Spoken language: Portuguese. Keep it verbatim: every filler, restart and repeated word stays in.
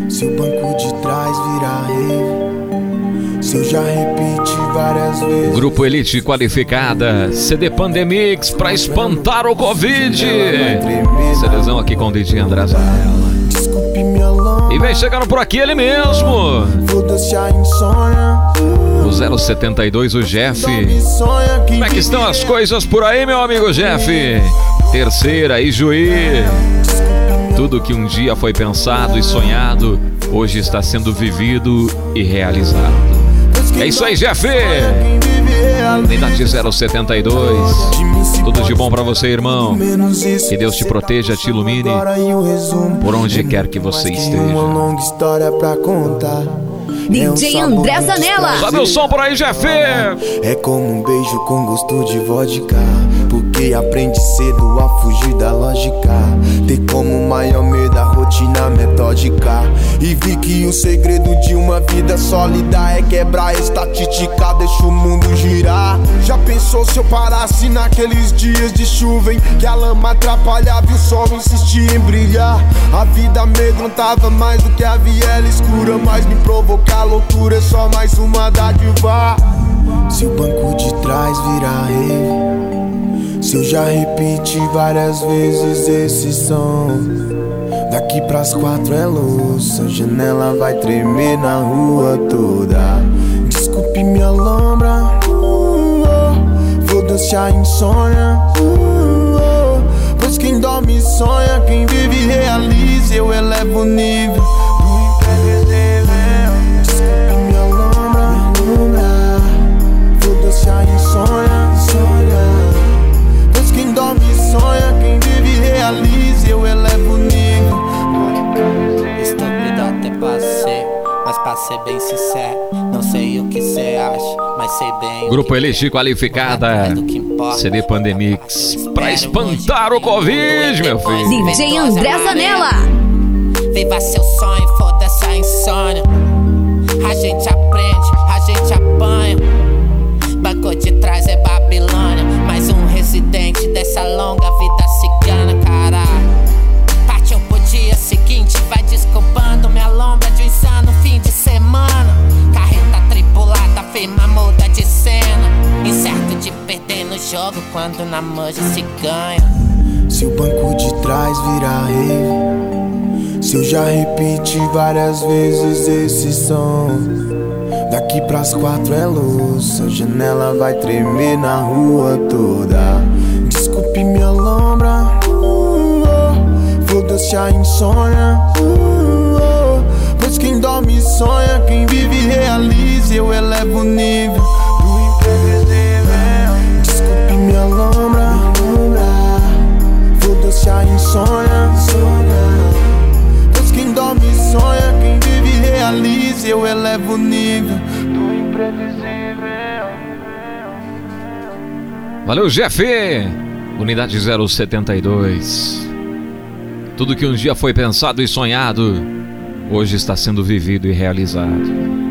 Se o banco de trás virar rave, se eu já repeti várias vezes. Grupo Elite Qualificada, C D Pandemix pra espantar o Covid. CDzão aqui com o D J André Zanella. E vem chegando por aqui ele mesmo, o zero setenta e dois, o Jeff. Como é que estão as coisas por aí, meu amigo Jeff? Terceira e Juí. Tudo que um dia foi pensado e sonhado, hoje está sendo vivido e realizado. É isso aí, Jeff. Unidade zero setenta e dois. Tudo de bom pra você, irmão. Que Deus te proteja, te ilumine por onde quer que você esteja. D J André Zanella. Sobe o som por aí, Jeff. É como um beijo com gosto de vodka, porque aprende cedo a fugir da lógica. Ter como maior medo a rotina metódica. E vi que o segredo de uma vida sólida é quebrar a estatística, deixa o mundo girar. Já pensou se eu parasse naqueles dias de chuva em que a lama atrapalhava e o sol insistia em brilhar? A vida amedrontava mais do que a viela escura, mas me provocar loucura é só mais uma dádiva. Se o banco de trás virar rave, se eu já repeti várias vezes esse som, daqui pras quatro é louça, a janela vai tremer na rua toda. Desculpe minha lombra, uh, oh, foda-se a insônia, uh, oh, pois quem dorme sonha, quem vive realiza, eu elevo o nível do imprevisível. Desculpe minha lombra, lombra, foda-se a insônia, sonha, pois quem dorme sonha, quem vive realiza, eu elevo o nível. Estúpido até passei, mas pra ser bem sincero, não sei o que cê acha, mas sei bem. Grupo Elite Qualificada, C D Pandemix pra espantar o Covid, meu filho. D J André Zanella. Viva seu sonho, foda-se a insônia. A gente aprende, a gente apanha. Banco de trás é Babilônia, mais um residente dessa longa vida cigana, caralho. Partiu pro dia seguinte, vai desculpando minha lombra de um insano fim de semana. Carreta tripulada, firma muda de cena, incerto de perder no jogo quando na manja se ganha. Se o banco de trás virar rave, se eu já repeti várias vezes esse som, daqui pras quatro é louça, a janela vai tremer na rua toda. Desculpe minha lombra, uh, oh, foda-se a insônia, uh, oh, pois quem dorme sonha, quem vive realiza, eu elevo o nível do imprevisível. Desculpe minha lombra, lombra, foda-se a insônia, sonha, pois quem dorme sonha, quem vive realiza, eu elevo o nível do imprevisível. Valeu, Jeff. Unidade zero setenta e dois. Tudo que um dia foi pensado e sonhado, hoje está sendo vivido e realizado.